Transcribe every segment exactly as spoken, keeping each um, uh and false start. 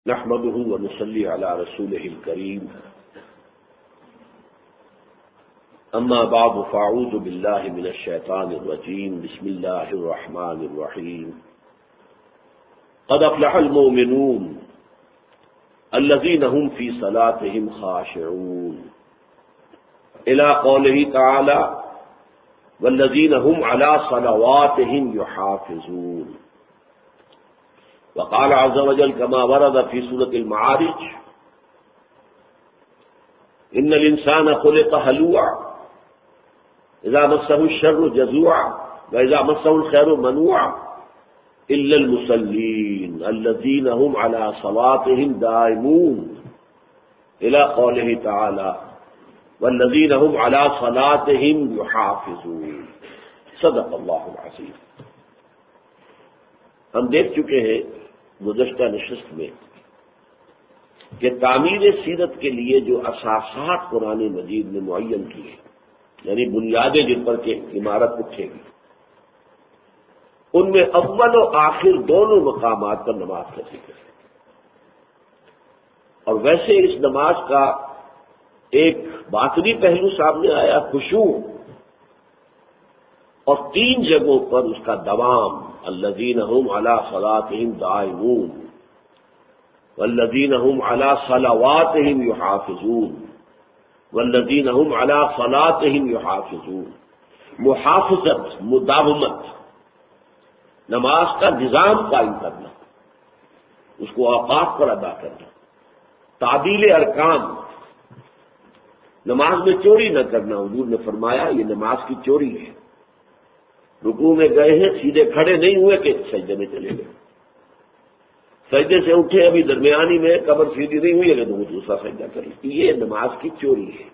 نحمده ونصلي على رسوله الكريم اما بعد فاعوذ بالله من الشيطان الرجيم بسم الله الرحمن الرحيم قد افلح المؤمنون الذين هم في صلاتهم خاشعون الى قوله تعالى والذين هم على صلواتهم يحافظون. وقال عز وجل كما ورد في سورة المعارج ان الانسان خلق هلوعا اذا مسه الشر جزوعا واذا مسه الخير منوعا الا المصلين الذين هم على صلاتهم دائمون الى قوله تعالى والذين هم على صلاتهم يحافظون. صدق اللہ العظیم. ہم دیکھ چکے ہیں گزشتہ نشست میں کہ تعمیر سیرت کے لیے جو اساسات قرآن مجید نے معین کیے، یعنی بنیادیں جن پر کہ عمارت اٹھے گی، ان میں اول و آخر دونوں مقامات پر نماز کا ذکر ہے. اور ویسے اس نماز کا ایک باطنی پہلو سامنے آیا، خشوع، اور تین جگہوں پر اس کا دوام، الذین هم علی صلاتهم دائمون والذین هم علی صلواتهم یحافظون والذین هم علی صلاتهم یحافظون. محافظت، مداومت، نماز کا نظام قائم کرنا، اس کو اوقات پر ادا کرنا، تعدیل ارکان، نماز میں چوری نہ کرنا. حضور نے فرمایا یہ نماز کی چوری ہے. رکوع میں گئے ہیں، سیدھے کھڑے نہیں ہوئے کہ سجدے میں چلے گئے، سجدے سے اٹھے ابھی درمیانی میں کمر سیدھی نہیں ہوئی ہے کہ دوسرا سجدہ کرے. یہ نماز کی چوری ہے.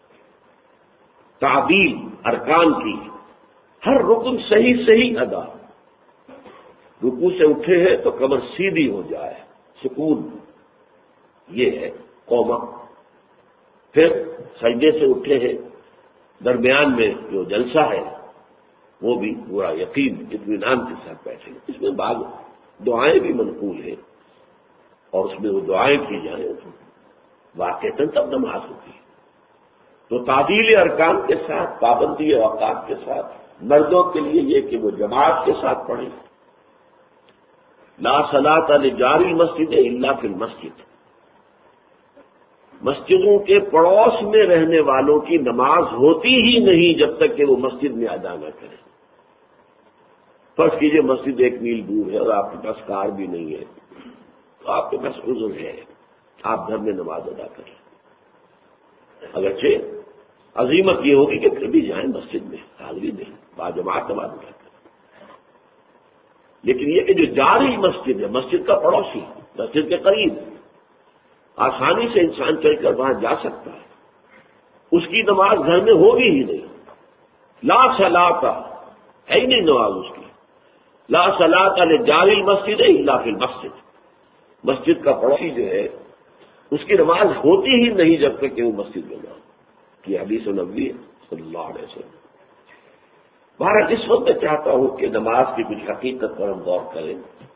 تعدیل ارکان کی، ہر رکن صحیح صحیح ادا. رکوع سے اٹھے ہیں تو کمر سیدھی ہو جائے، سکون، یہ ہے قوما. پھر سجدے سے اٹھے ہیں، درمیان میں جو جلسہ ہے وہ بھی پورا یقین اطمینان کے ساتھ بیٹھے. اس میں بعض دعائیں بھی منقول ہیں اور اس میں وہ دعائیں کی جائیں واقعتاً تب نماز ہوتی ہے. تو تعدیل ارکان کے ساتھ، پابندی اوقات کے ساتھ، مردوں کے لیے یہ کہ وہ جماعت کے ساتھ پڑھیں. لا صلاۃ لجار المسجد الا فی المسجد. مسجدوں کے پڑوس میں رہنے والوں کی نماز ہوتی ہی نہیں جب تک کہ وہ مسجد میں ادا نہ کریں. فرض کیجئے مسجد ایک میل دور ہے اور آپ کے پاس کار بھی نہیں ہے، تو آپ کے پاس عذر ہے، آپ گھر میں نماز ادا کریں. اگرچہ عزیمت یہ ہوگی کہ پھر بھی جائیں مسجد میں، حاضری دیں، باجماعت نماز ادا کریں. لیکن یہ کہ جو جاری مسجد ہے، مسجد کا پڑوسی، مسجد کے قریب، آسانی سے انسان چل کر وہاں جا سکتا ہے، اس کی نماز گھر میں ہوگی ہی نہیں. لا صلاۃ ہے ہی نہیں نماز اس کی. لا صلاۃ لجار المسجد الا فی المسجد. مسجد کا پڑوسی جو ہے اس کی نماز ہوتی ہی نہیں جب تک کہ وہ مسجد میں نہ ہو. یہ حدیث نبوی صلی اللہ علیہ وسلم. بہرحال اس وقت میں چاہتا ہوں کہ نماز کی کچھ حقیقت پر ہم غور کریں.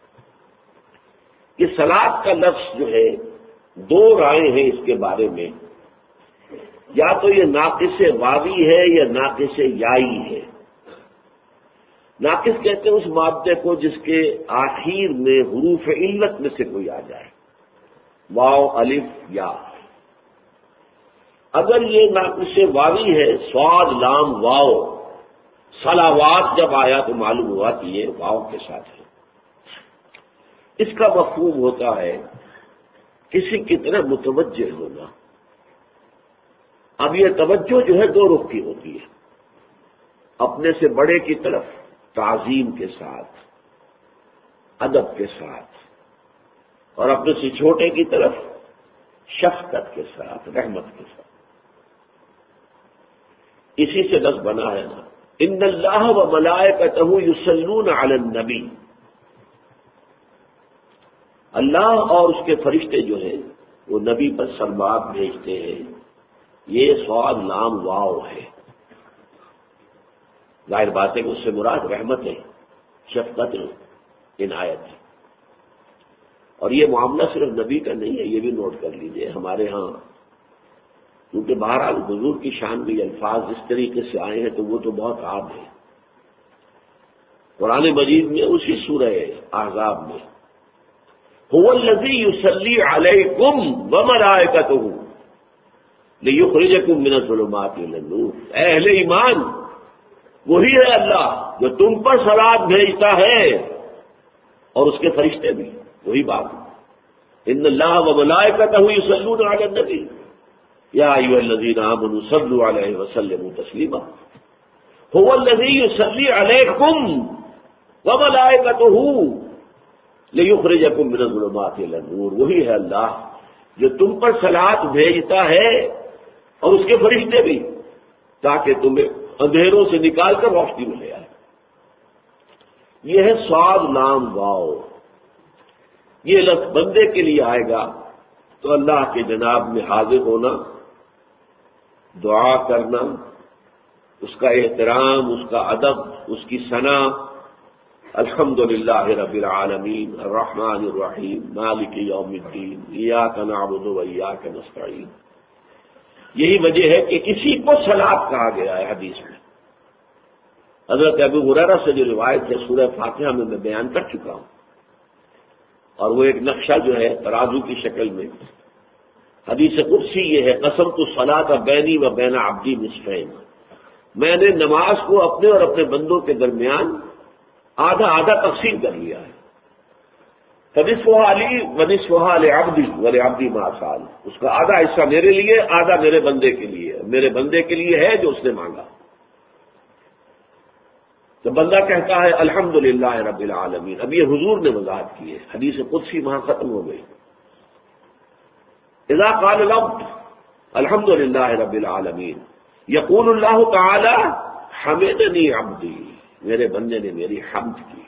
یہ صلاۃ کا لفظ جو ہے، دو رائے ہیں اس کے بارے میں. یا تو یہ ناقص واوی ہے یا ناقص یائی ہے. ناقص کہتے ہیں اس مادے کو جس کے آخر میں حروف علت میں سے کوئی آ جائے، واو، الف، یا. اگر یہ ناقص واوی ہے، صاد، لام، واو، صلوات جب آیا تو معلوم ہوا کہ یہ واو کے ساتھ ہے. اس کا مفہوم ہوتا ہے کسی کی طرح متوجہ ہونا. اب یہ توجہ جو ہے دو رخ کی ہوتی ہے. اپنے سے بڑے کی طرف تعظیم کے ساتھ، ادب کے ساتھ، اور اپنے سے چھوٹے کی طرف شفقت کے ساتھ، رحمت کے ساتھ. اسی سے لفظ بنا ہے نا، ان اللہ و ملائکتہ یصلون علی النبی. اللہ اور اس کے فرشتے جو ہیں وہ نبی پر سلوات بھیجتے ہیں. یہ صاد، لام، واو ہے. ظاہر بات ہے کہ اس سے مراد رحمت ہے، شفقت ہے، عنایت ہے. اور یہ معاملہ صرف نبی کا نہیں ہے، یہ بھی نوٹ کر لیجئے ہمارے ہاں، کیونکہ بہرحال حضور کی شان میں یہ الفاظ اس طریقے سے آئے ہیں تو وہ تو بہت عام ہے۔ قرآن مجید میں اسی سورہ احزاب میں هو الذی یصلی علیکم وملائکتہ لیخرجکم من الظلمات الی النور، اے اہل ایمان، وہی ہے اللہ جو تم پر صلوات بھیجتا ہے اور اس کے فرشتے بھی، وہی بات، ان اللہ وملائکتہ یصلون علی النبی یا ایھا الذین آمنوا صلوا علیہ وسلموا تسلیما، هو الذی یصلی علیکم وملائکتہ لیخرجکم من الظلمات الی النور، وہی ہے اللہ جو تم پر صلوات بھیجتا ہے اور اس کے فرشتے بھی، تاکہ تمہیں اندھیروں سے نکال کر روشنی میں لے آئے۔ یہ ہے صاد لام واو، یہ لفظ بندے کے لیے آئے گا تو اللہ کے جناب میں حاضر ہونا، دعا کرنا، اس کا احترام، اس کا ادب، اس کی ثنا، الحمدللہ رب العالمین الرحمن الرحیم مالک یوم الدین ایاک نعبد و ایاک نستعین۔ یہی وجہ ہے کہ کسی کو صلاۃ کہا گیا ہے حدیث میں۔ حضرت ابو ہریرہ سے جو روایت ہے سورہ فاتحہ میں میں بیان کر چکا ہوں، اور وہ ایک نقشہ جو ہے ترازو کی شکل میں، حدیث قدسی یہ ہے، قسمت الصلاۃ بینی و بین عبدی نصفین، میں نے نماز کو اپنے اور اپنے بندوں کے درمیان آدھا آدھا تقسیم کر لیا ہے، فنصفها لی ونصفها لعبدی ولعبدی ما سأل، اس کا آدھا حصہ میرے لیے، آدھا میرے بندے کے لیے، میرے بندے کے لیے ہے جو اس نے مانگا۔ تو بندہ کہتا ہے الحمدللہ رب العالمین، اب یہ حضور نے وضاحت کی ہے، حدیث قدسی وہاں ختم ہو گئی۔ اذا قال العبد الحمدللہ رب العالمین یقول اللہ تعالی حمدنی عبدی، میرے بندے نے میری حمد کی۔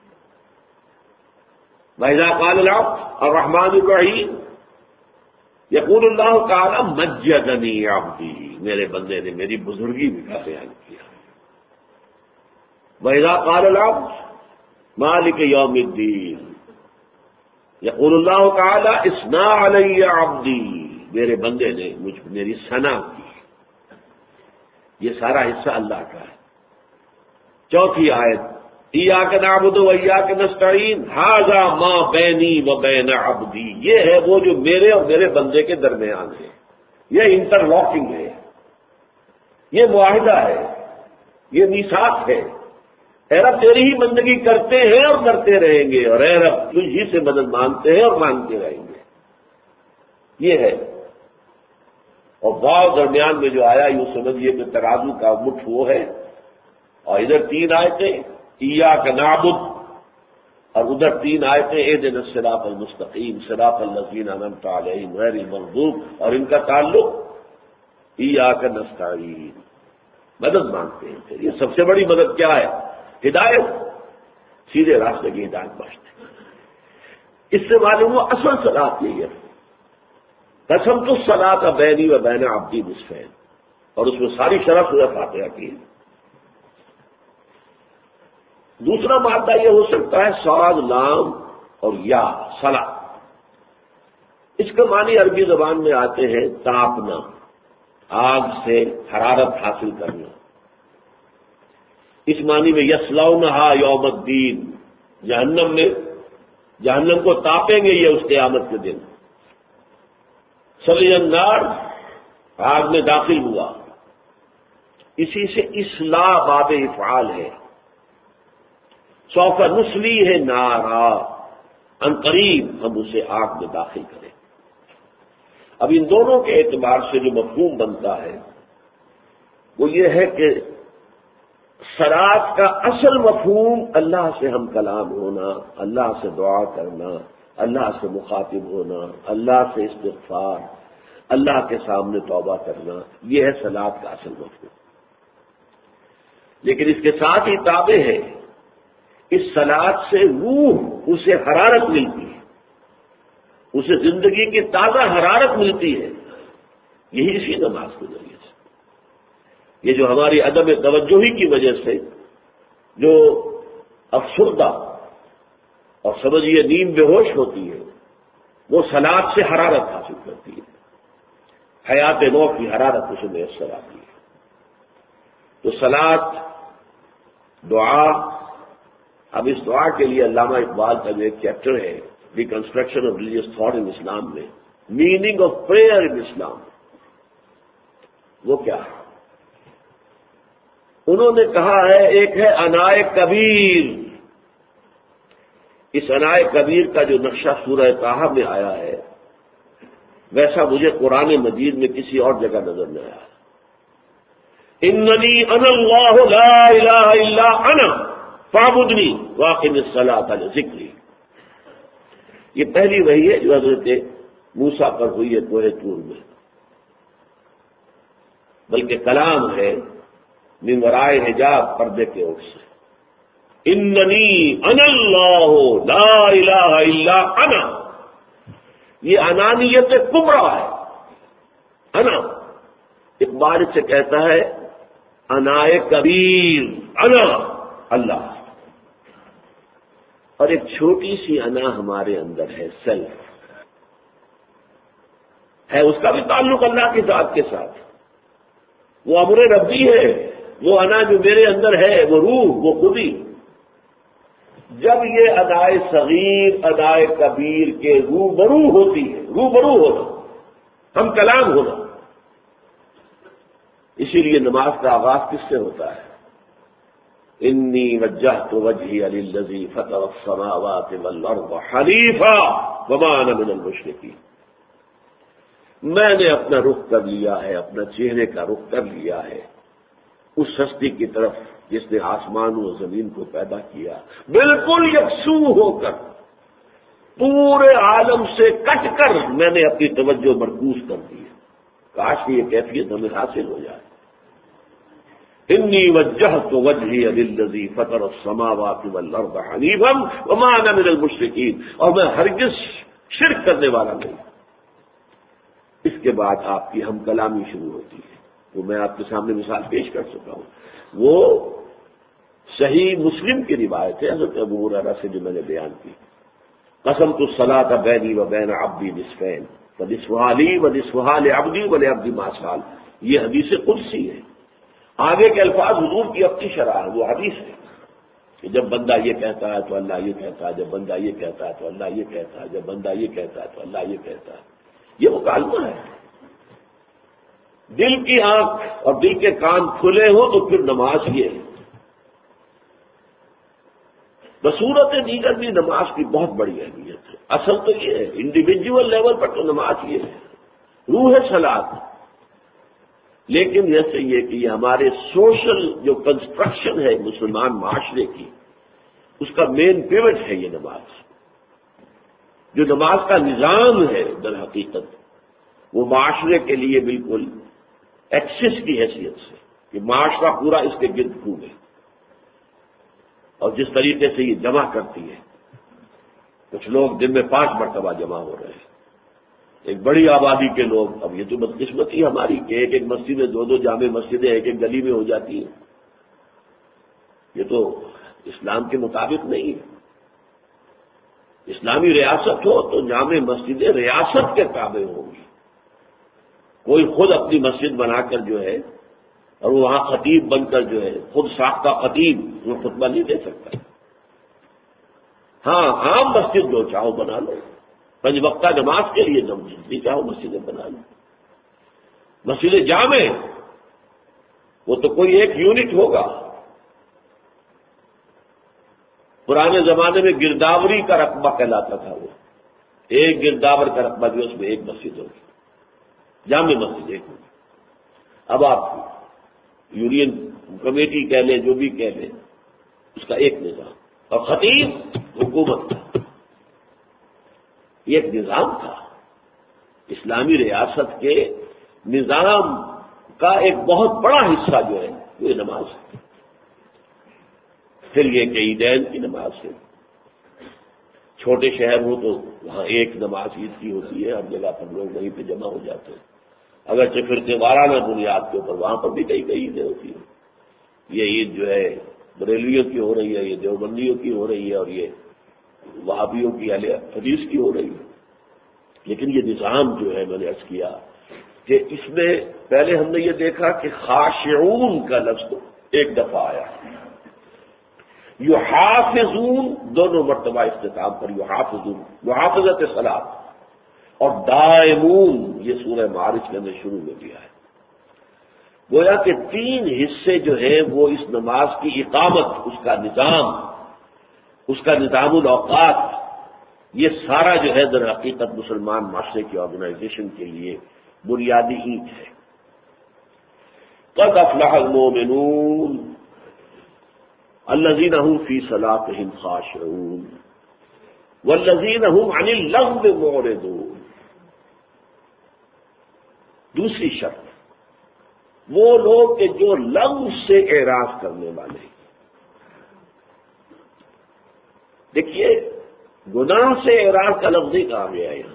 وَإِذَا قَالَ الْعَبْدُ الرَّحْمَٰنُ الرَّحِيمُ یقول اللہ تعالی مجدنی عبدی، میرے بندے نے میری بزرگی کا بیان کیا۔ وَإِذَا قَالَ الْعَبْدُ مَالِكَ يَوْمِ الدِّينِ یقول اللہ تعالی اثنیٰ علی عبدی، میرے بندے نے مجھ میری ثنا کی۔ یہ سارا حصہ اللہ کا ہے۔ چوتھی آیت ایاک نعبد و ایاک نستعین ھذا ما بینی و بین عبدی، یہ ہے وہ جو میرے اور میرے بندے کے درمیان ہے، یہ انٹر لاکنگ ہے، یہ معاہدہ ہے، یہ میثاق ہے۔ اے رب تیری ہی بندگی کرتے ہیں اور کرتے رہیں گے، اور اے رب تجھ ہی سے مدد مانگتے ہیں اور مانگتے رہیں گے، یہ ہے۔ اور واو درمیان میں جو آیا یوں سمجھیے کہ ترازو کا مٹھ وہ ہے، اور ادھر تین آیتیں ایاک نعبد اور ادھر تین آیتیں اہدنا الصراط المستقیم صراط الذین انعمت علیہم غیر المغضوب، اور ان کا تعلق ایاک نستعین، مدد مانگتے ہیں۔ پھر یہ سب سے بڑی مدد کیا ہے؟ ہدایت، سیدھے راستے کی ہدایت بخشتے ہیں۔ اس سے معلوم ہوا اصل صلاۃ یہی ہے، قسمت الصلاۃ بینی و بین عبدی نصفین، اور اس میں ساری شرح سورہ فاتحہ کی ہے۔ دوسرا مادہ یہ ہو سکتا ہے صاد لام اور یا صلا، اس کے معنی عربی زبان میں آتے ہیں تاپنا، آگ سے حرارت حاصل کرنا، اس معنی میں یصلونھا یوم الدین، جہنم میں جہنم کو تاپیں گے یہ اس قیامت کے دن۔ صلی النار، آگ میں داخل ہوا، اسی سے اصلاح باب افعال ہے۔ سوف نصلی ہے نارا، ان قریب ہم اسے آگ میں داخل کریں۔ اب ان دونوں کے اعتبار سے جو مفہوم بنتا ہے وہ یہ ہے کہ صلاۃ کا اصل مفہوم اللہ سے ہم کلام ہونا، اللہ سے دعا کرنا، اللہ سے مخاطب ہونا، اللہ سے استغفار، اللہ کے سامنے توبہ کرنا، یہ ہے صلاۃ کا اصل مفہوم۔ لیکن اس کے ساتھ ہی تابع ہے، اس صلاۃ سے روح اسے حرارت ملتی ہے، اسے زندگی کی تازہ حرارت ملتی ہے، یہی اسی نماز کے ذریعے سے۔ یہ جو ہماری عدم توجہی کی وجہ سے جو افسردہ اور سمجھیے نیند بے ہوش ہوتی ہے، وہ صلاۃ سے حرارت حاصل کرتی ہے، حیات نو کی حرارت اسے میسر آتی ہے۔ تو صلاۃ، دعا، اب اس دعا کے لیے علامہ اقبال کا جو ایک چیپٹر ہے reconstruction of religious thought in Islam میں، meaning of prayer in Islam, وہ کیا ہے؟ انہوں نے کہا ہے ایک ہے انائے کبیر، اس انائے کبیر کا جو نقشہ سورہ طٰہٰ میں آیا ہے ویسا مجھے قرآن مجید میں کسی اور جگہ نظر نہیں آیا۔ اننی انا اللہ لا الہ الا انا فاعبدنی واقم الصلاۃ لذکری، یہ پہلی وحی ہے جو حضرت موسیٰ پر ہوئی ہے کوہ طور میں، بلکہ کلام ہے من ورائے حجاب، پردے کے اوٹ سے۔ اننی انا اللہ لا الہ الا انا، یہ انانیت کبریٰ ہے۔ انا اقبال سے کہتا ہے انائے کبیر، انا اللہ، اور ایک چھوٹی سی انا ہمارے اندر ہے، سیلف ہے، اس کا بھی تعلق اللہ کی ذات کے ساتھ، وہ امر ربی ہے، وہ انا جو میرے اندر ہے، وہ روح، وہ خودی۔ جب یہ ادائے صغیر ادائے کبیر کے روبرو ہوتی ہے، روبرو ہونا، ہم کلام ہونا، اسی لیے نماز کا آغاز کس سے ہوتا ہے؟ انی وجہت وجہی للذی فطر السماوات والارض حنیفا وما انا من المشرکین، میں نے اپنا رخ کر لیا ہے، اپنا چہرے کا رخ کر لیا ہے اس ہستی کی طرف جس نے آسمان و زمین کو پیدا کیا، بالکل یکسو ہو کر، پورے عالم سے کٹ کر میں نے اپنی توجہ مرکوز کر دی ہے۔ کاش کہ یہ کیفیت ہمیں حاصل ہو جائے۔ انی وجہت وجہی للذی فطر السماوات والارض حنیفا وما انا من المشرکین، اور میں ہرگز شرک کرنے والا نہیں۔ اس کے بعد آپ کی ہم کلامی شروع ہوتی ہے، وہ میں آپ کے سامنے مثال پیش کر چکا ہوں، وہ صحیح مسلم کی روایت ہے حضرت ابو ہریرہ سے جو میں نے بیان کی، قسمت الصلاۃ بینی و بین عبدی نصفین فنصفھا لی ونصفھا لعبدی ولعبدی ما سأل، یہ حدیث قدسی ہے۔ آگے کے الفاظ حضور کی اپنی شرح ہے، وہ حدیث ہے کہ جب بندہ یہ کہتا ہے تو اللہ یہ کہتا ہے، جب بندہ یہ کہتا ہے تو اللہ یہ کہتا ہے، جب بندہ یہ کہتا ہے تو اللہ یہ کہتا ہے۔ یہ مکالمہ ہے، دل کی آنکھ اور دل کے کان کھلے ہوں تو پھر نماز یہ ہے۔ بصورت دیگر بھی نماز کی بہت بڑی اہمیت ہے۔ اصل تو یہ ہے، انڈیویجول لیول پر تو نماز یہ ہے، روح ہے صلاۃ، لیکن جیسے یہ کہ یہ ہمارے سوشل جو کنسٹرکشن ہے مسلمان معاشرے کی، اس کا مین پیوٹ ہے یہ نماز۔ جو نماز کا نظام ہے در حقیقت وہ معاشرے کے لیے بالکل ایکسس کی حیثیت سے، کہ معاشرہ پورا اس کے گرد گھومے، اور جس طریقے سے یہ جمع کرتی ہے، کچھ لوگ دن میں پانچ مرتبہ جمع ہو رہے ہیں، ایک بڑی آبادی کے لوگ، اب یہ تو بدقسمتی ہماری کہ ایک ایک مسجد میں دو دو جامع مسجدیں ایک ایک گلی میں ہو جاتی ہیں، یہ تو اسلام کے مطابق نہیں ہے۔ اسلامی ریاست ہو تو جامع مسجدیں ریاست کے تابع ہوں گی، کوئی خود اپنی مسجد بنا کر جو ہے اور وہاں خطیب بن کر جو ہے خود ساختہ خطیب وہ خطبہ نہیں دے سکتا۔ ہاں عام مسجد جو چاہو بنا لو، پنج وقتہ نماز کے لیے جتنی چاہو مسجدیں بنا لو۔ مسجد جامع وہ تو کوئی ایک یونٹ ہوگا، پرانے زمانے میں گرداوری کا رقبہ کہلاتا تھا، وہ ایک گرداور کا رقبہ جو اس میں ایک مسجد ہوگی، جامع مسجد ایک ہوگی۔ اب آپ یونین کمیٹی کہہ لیں، جو بھی کہہ لیں، اس کا ایک نظام، اور خطیب حکومت کا یہ ایک نظام تھا۔ اسلامی ریاست کے نظام کا ایک بہت بڑا حصہ جو ہے وہ نماز ہے۔ پھر یہ کہ عیدین کی نماز ہے، چھوٹے شہر ہو تو وہاں ایک نماز عید کی ہوتی ہے، ہر جگہ پر لوگ وہیں پہ جمع ہو جاتے ہیں، اگرچہ پھر تہوارانہ بنیاد کے اوپر وہاں پر بھی کئی کئی عیدیں ہوتی ہیں۔ یہ عید جو ہے بریلیوں کی ہو رہی ہے، یہ دیوبندیوں کی ہو رہی ہے، اور یہ وہابیوں کی اہل حدیث کی ہو رہی ہے۔ لیکن یہ نظام جو ہے میں نے عرض کیا کہ اس میں پہلے ہم نے یہ دیکھا کہ خاشعون کا لفظ ایک دفعہ آیا، یحافظون دونوں مرتبہ اختتام پر یحافظون، محافظت صلاۃ، اور دائمون یہ سورہ معارج کے اندر شروع میں بھی ہے۔ گویا کہ تین حصے جو ہیں وہ اس نماز کی اقامت، اس کا نظام، اس کا نظام الاوقات، یہ سارا جو ہے در حقیقت مسلمان معاشرے کی آرگنائزیشن کے لیے بنیادی اینٹ ہے۔ قد افلح المؤمنون الذین هم فی صلاتهم خاشعون والذین هم عن اللغو معرضون۔ دوسری شرط وہ لوگ کہ جو لغو سے اعراض کرنے والے ہیں۔ دیکھیے گناہ سے اعراض کا لفظ ہی کہا گیا ہے یہاں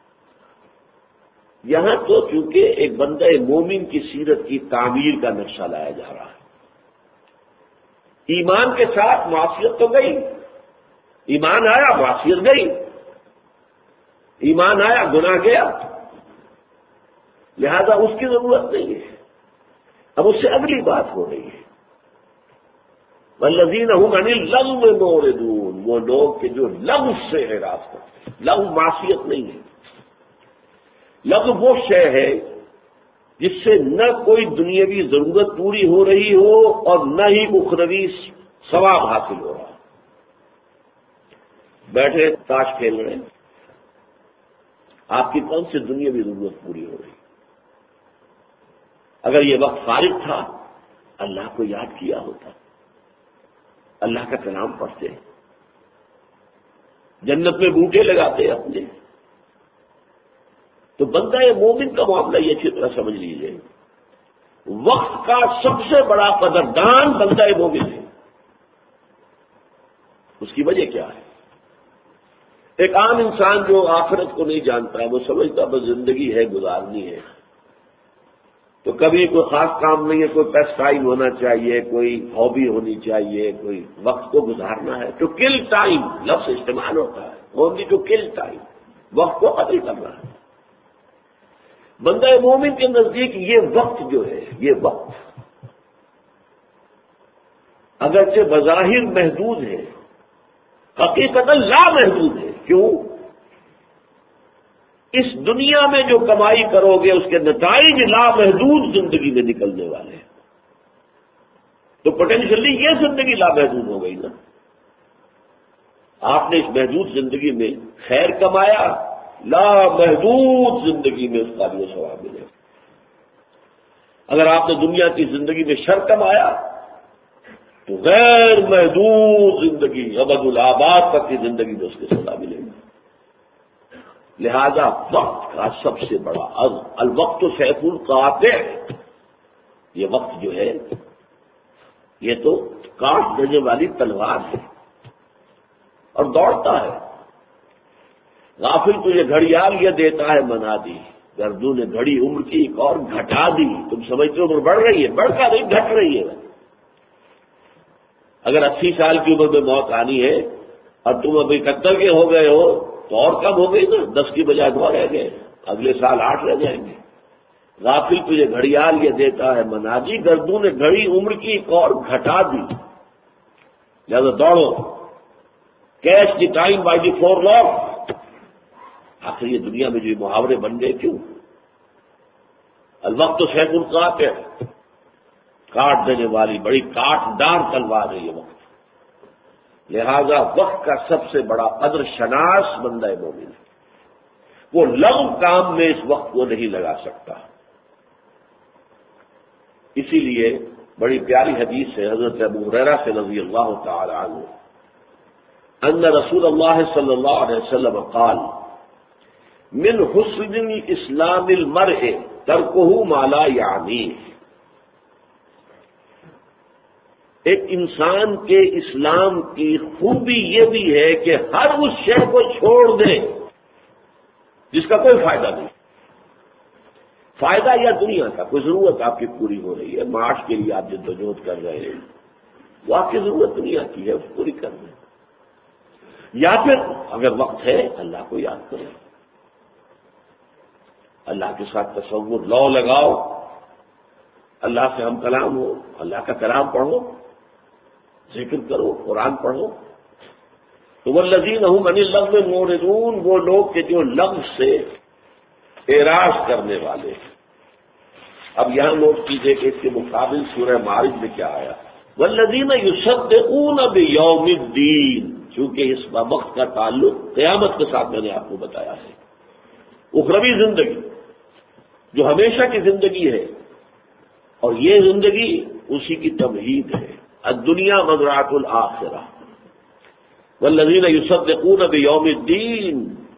یہاں تو چونکہ ایک بندہ مومن کی سیرت کی تعمیر کا نقشہ لایا جا رہا ہے۔ ایمان کے ساتھ معصیت تو گئی، ایمان آیا معصیت گئی، ایمان آیا گناہ گیا، لہذا اس کی ضرورت نہیں ہے۔ اب اس سے اگلی بات ہو رہی ہے، والذین هم عن اللغو معرضون، وہ لوگ کہ جو لغو سے اعراض کرتے ہیں۔ لغو معصیت نہیں ہے، لغو وہ شے ہے جس سے نہ کوئی دنیاوی ضرورت پوری ہو رہی ہو اور نہ ہی اخروی ثواب حاصل ہو رہا۔ بیٹھے تاش کھیل رہے ہیں، آپ کی کون سی دنیاوی ضرورت پوری ہو رہی؟ اگر یہ وقت فارغ تھا اللہ کو یاد کیا ہوتا، اللہ کا کلام پڑھتے، جنت میں بوٹے لگاتے اپنے۔ تو بندہ مومن کا معاملہ یہ اچھی طرح سمجھ لیجیے، وقت کا سب سے بڑا قدردان بندہ مومن ہے۔ اس کی وجہ کیا ہے؟ ایک عام انسان جو آخرت کو نہیں جانتا ہے، وہ سمجھتا بس زندگی ہے گزارنی ہے، تو کبھی کوئی خاص کام نہیں ہے، کوئی پیس ٹائم ہونا چاہیے، کوئی ہابی ہونی چاہیے، کوئی وقت کو گزارنا ہے۔ ٹو کل ٹائم لفظ استعمال ہوتا ہے، اونلی ٹو کل ٹائم، وقت کو قتل کرنا ہے۔ بندہ مومن کے نزدیک یہ وقت جو ہے، یہ وقت اگرچہ بظاہر محدود ہے، حقیقت لا محدود ہے۔ کیوں؟ اس دنیا میں جو کمائی کرو گے اس کے نتائج لامحدود زندگی میں نکلنے والے ہیں، تو پوٹینشلی یہ زندگی لامحدود ہو گئی نا۔ آپ نے اس محدود زندگی میں خیر کمایا، لامحدود زندگی میں اس کا بھی ثواب ملے۔ اگر آپ نے دنیا کی زندگی میں شر کمایا تو غیر محدود زندگی ابد الآباد تک کی زندگی میں اس کے سزا ملے گی۔ لہذا وقت کا سب سے بڑا الوقت سیف القاطع، یہ وقت جو ہے یہ تو کاٹ دینے والی تلوار ہے اور دوڑتا ہے۔ غافل تجھے گھڑیال یہ دیتا ہے منا دی، گردوں نے گھڑی عمر کی ایک اور گھٹا دی۔ تم سمجھتے ہو عمر بڑھ رہی ہے، بڑھ کر نہیں گھٹ رہی ہے۔ اگر اسی سال کی عمر میں موت آنی ہے اور تم ابھی اکہتر کے ہو گئے ہو تو اور کم ہو گئی نا، دس کی بجائے دو رہ گئے، اگلے سال آٹھ رہ جائیں گے۔ غافل تجھے گھڑیال یہ دیتا ہے منادی، گردوں نے گھڑی عمر کی ایک اور گھٹا دی، لہذا دوڑو، catch the time by the forelock. آخر یہ دنیا میں جو محاورے بن گئے کیوں؟ الوقت سیف القاطع، کاٹ دینے والی بڑی کاٹ دار تلوار ہے یہ وقت۔ لہذا وقت کا سب سے بڑا قدر شناس بندہ مومن ہے، وہ لغو کام میں اس وقت کو نہیں لگا سکتا۔ اسی لیے بڑی پیاری حدیث ہے حضرت ابو ہریرہ سے رضی اللہ تعالی عنہ، ان رسول اللہ صلی اللہ علیہ وسلم قال من حسن اسلام المرء ترکہ ما لا یعنیہ۔ ایک انسان کے اسلام کی خوبی یہ بھی ہے کہ ہر اس شے کو چھوڑ دے جس کا کوئی فائدہ نہیں، فائدہ یا دنیا کا کوئی ضرورت آپ کی پوری ہو رہی ہے، معاش کے لیے آپ جدوجہد کر رہے ہیں، وہ آپ کی ضرورت دنیا کی ہے، اس کو پوری کر دیں، یا پھر اگر وقت ہے اللہ کو یاد کریں۔ اللہ کے ساتھ تصور لو لگاؤ، اللہ سے ہم کلام ہو، اللہ کا کلام پڑھو، ذکر کرو، قرآن پڑھو. تو والذین هم عن اللغو معرضون، وہ لوگ کہ جو لغو سے اعراض کرنے والے. اب یہاں نوٹ کیجیے کہ اس کے مقابل سورہ معارج میں کیا آیا، والذین یصدقون بیوم الدین، چونکہ اس وقت کا تعلق قیامت کے ساتھ میں نے آپ کو بتایا ہے. اخروی زندگی جو ہمیشہ کی زندگی ہے، اور یہ زندگی اسی کی تمہید ہے. الدنیا مزرعۃ الآخرہ. والذین یصدقون بیوم الدین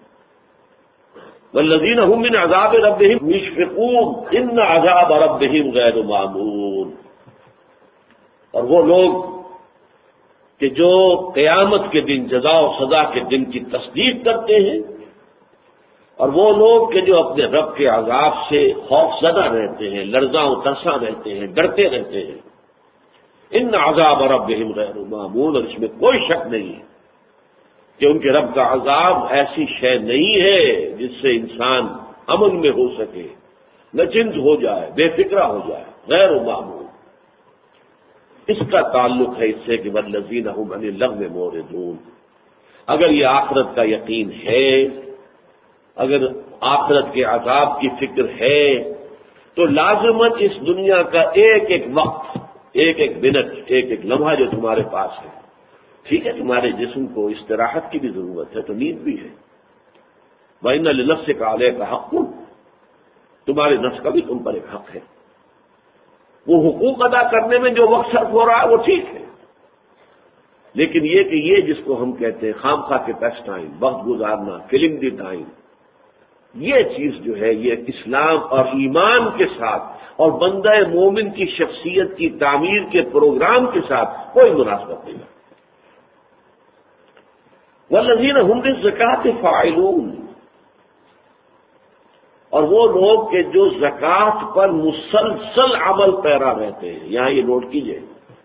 والذین هم من عذاب ربهم مشفقون ان عذاب ربهم غیر مامون. اور وہ لوگ کہ جو قیامت کے دن، جزا و سزا کے دن کی تصدیق کرتے ہیں، اور وہ لوگ کہ جو اپنے رب کے عذاب سے خوف زدہ رہتے ہیں، لرزاں و ترساں رہتے ہیں، ڈرتے رہتے ہیں. ان عذاب ربهم غیر مامون، اور اس میں کوئی شک نہیں ہے کہ ان کے رب کا عذاب ایسی شے نہیں ہے جس سے انسان امن میں ہو سکے، نچنت ہو جائے، بے فکرہ ہو جائے. غیر معمول اس کا تعلق ہے اس سے کہ والذین هم عن اللغو معرضون. اگر یہ آخرت کا یقین ہے، اگر آخرت کے عذاب کی فکر ہے، تو لازماً اس دنیا کا ایک ایک وقت، ایک ایک منٹ، ایک ایک لمحہ جو تمہارے پاس ہے، ٹھیک ہے تمہارے جسم کو استراحت کی بھی ضرورت ہے تو نیند بھی ہے. وَإِنَّ لِنَفْسِكَ عَلَيْكَ حَقٌّ، تمہارے نفس کا بھی تم پر ایک حق ہے. وہ حقوق ادا کرنے میں جو وقت صرف ہو رہا ہے وہ ٹھیک ہے، لیکن یہ کہ یہ جس کو ہم کہتے ہیں خام خواہ کے پیس ٹائم، وقت گزارنا، فلم دی ٹائم، یہ چیز جو ہے یہ اسلام اور ایمان کے ساتھ اور بندہ مومن کی شخصیت کی تعمیر کے پروگرام کے ساتھ کوئی مناسبت نہیں ہے. والذین هم للزکاۃ فاعلون، اور وہ لوگ کہ جو زکوٰۃ پر مسلسل عمل پیرا رہتے ہیں. یہاں یہ نوٹ کیجئے،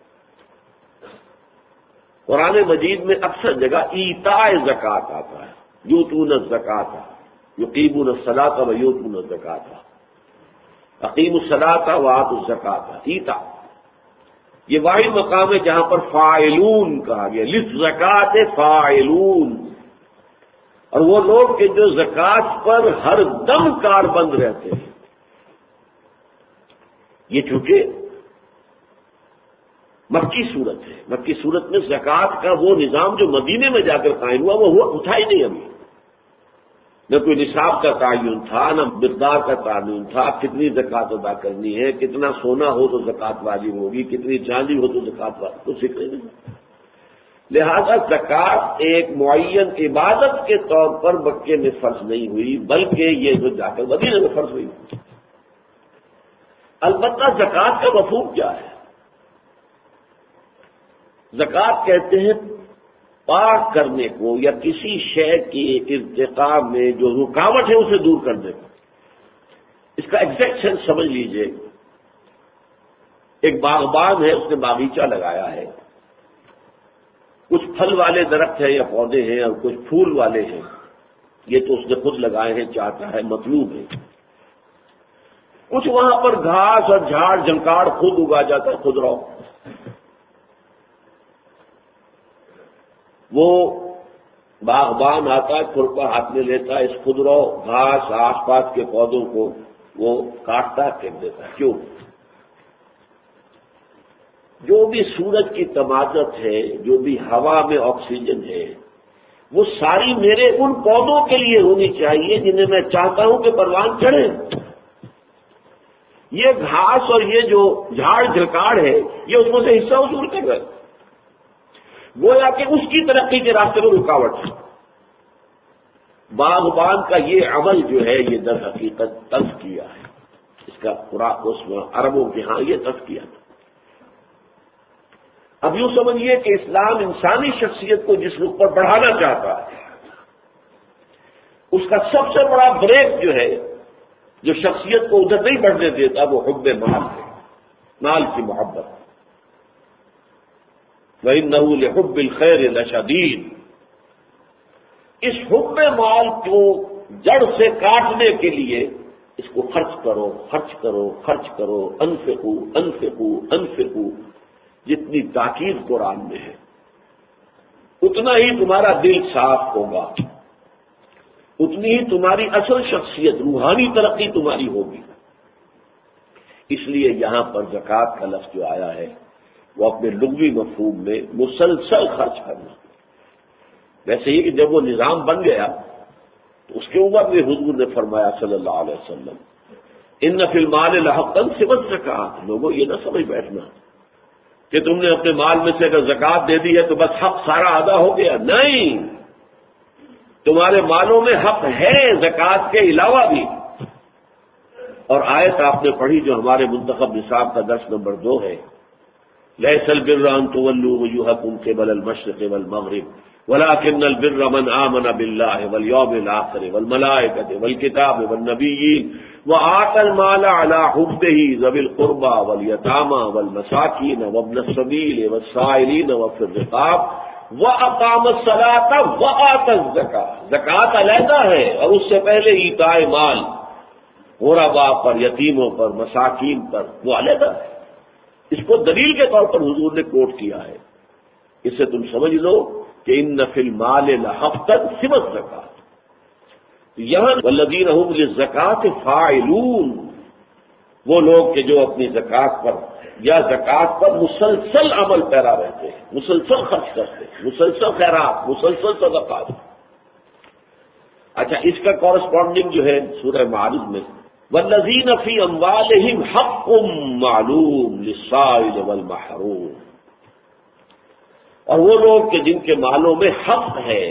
قرآن مجید میں اکثر جگہ ایتاء زکوٰۃ آتا ہے، یؤتون الزکاۃ، یقیمون الصلاۃ و یؤتون الزکاۃ، اقیموا الصلاۃ وآتوا الزکاۃ. ایتاء یہ واحد مقام ہے جہاں پر فاعلون کہا گیا، للزکاۃ فاعلون. اور وہ لوگ کہ جو زکوٰۃ پر ہر دم کار بند رہتے ہیں. یہ چونکہ مکی صورت ہے، مکی صورت میں زکوٰۃ کا وہ نظام جو مدینے میں جا کر قائم ہوا وہ ہوا اٹھا ہی نہیں ابھی. نہ کوئی نصاب کا تعین تھا، نہ مقدار کا تعین تھا، کتنی زکوٰۃ ادا کرنی ہے، کتنا سونا ہو تو زکوٰۃ واجب ہوگی، کتنی چاندی ہو تو زکوٰۃ واجب، کچھ ذکر نہیں. لہذا زکوٰۃ ایک معین عبادت کے طور پر مکے میں فرض نہیں ہوئی، بلکہ یہ جو جا کر مدینے میں فرض ہوئی. البتہ زکوٰۃ کا مفہوم کیا ہے؟ زکوٰۃ کہتے ہیں پاک کرنے کو، یا کسی شے کی ارتقاء میں جو رکاوٹ ہے اسے دور کرنے کو. اس کا ایگزیکٹ سینس سمجھ لیجئے. ایک باغبان ہے، اس نے باغیچہ لگایا ہے، کچھ پھل والے درخت ہیں یا پودے ہیں اور کچھ پھول والے ہیں. یہ تو اس نے خود لگائے ہیں، چاہتا ہے، مطلوب ہے. کچھ وہاں پر گھاس اور جھاڑ جھنکاڑ خود اگا جاتا ہے، خود رہو. وہ باغبان آتا ہے، کھرپا ہاتھ میں لیتا ہے، اس خودرو گھاس آس پاس کے پودوں کو وہ کاٹتا ہے، پھینک دیتا ہے. کیوں؟ جو بھی سورج کی تمازت ہے، جو بھی ہوا میں آکسیجن ہے، وہ ساری میرے ان پودوں کے لیے ہونی چاہیے جنہیں میں چاہتا ہوں کہ پروان چڑھے. یہ گھاس اور یہ جو جھاڑ جھکاڑ ہے یہ اس میں سے حصہ وصول کر رہے، گویا کہ اس کی ترقی کے راستے میں رکاوٹ ہے. باغبان کا یہ عمل جو ہے یہ در حقیقت تزکیہ ہے. اس کا پورا اس میں عربوں کے ہاں یہ تزکیہ تھا. اب یوں سمجھیے کہ اسلام انسانی شخصیت کو جس رخ پر بڑھانا چاہتا ہے، اس کا سب سے بڑا بریک جو ہے، جو شخصیت کو ادھر نہیں بڑھنے دیتا، وہ حب مال ہے، مال کی محبت. وَإِنَّهُ لِحُبِّ الْخَيْرِ لَشَدِيدٌ. اس حب مال کو جڑ سے کاٹنے کے لیے اس کو خرچ کرو خرچ کرو خرچ کرو، انفقو انفقو انفقو، جتنی تاکید قرآن میں ہے اتنا ہی تمہارا دل صاف ہوگا، اتنی ہی تمہاری اصل شخصیت، روحانی ترقی تمہاری ہوگی۔ اس لیے یہاں پر زکوٰۃ کا لفظ جو آیا ہے وہ اپنے لغوی مفہوم میں مسلسل خرچ کرنا۔ ویسے ہی کہ جب وہ نظام بن گیا تو اس کے اوپر بھی حضور نے فرمایا صلی اللہ علیہ وسلم، ان فی المال لحقا سوى الزکوٰۃ، لوگوں یہ نہ سمجھ بیٹھنا کہ تم نے اپنے مال میں سے اگر زکوٰۃ دے دی ہے تو بس حق سارا ادا ہو گیا، نہیں، تمہارے مالوں میں حق ہے زکوٰۃ کے علاوہ بھی۔ اور آیت آپ نے پڑھی جو ہمارے منتخب نصاب کا درس نمبر دو ہے، لیس البر ان تولوا وجوہکم قبل المشرق والمغرب ولكن البر من آمن بالله واليوم الآخر والملائكة والكتاب والنبيين وآتى المال على حبه ذوي القربى واليتامى والمساكين وابن السبيل والسائلين وفي الرقاب وأقام الصلاة وآتى الزكاة، زکوٰۃ علیحدہ ہے اور اس سے پہلے ایتاء مال غرباء پر، یتیموں پر، مساکین پر، وہ علیحدہ ہے۔ اس کو دلیل کے طور پر حضور نے کوٹ کیا ہے۔ اس سے تم سمجھ لو کہ ان فی المال لحقا سوى الزکوٰۃ، یہاں والذین هم للزکوٰۃ فاعلون، وہ لوگ کہ جو اپنی زکوٰۃ پر یا زکوٰۃ پر مسلسل عمل پیرا رہتے ہیں، مسلسل خرچ کرتے ہیں، مسلسل خیرات، مسلسل صدقات۔ اچھا، اس کا کورسپونڈنگ جو ہے سورہ معارج میں والذین فی اموالہم حق معلوم للسائل والمحروم، اور وہ لوگ کہ جن کے مالوں میں حق ہے،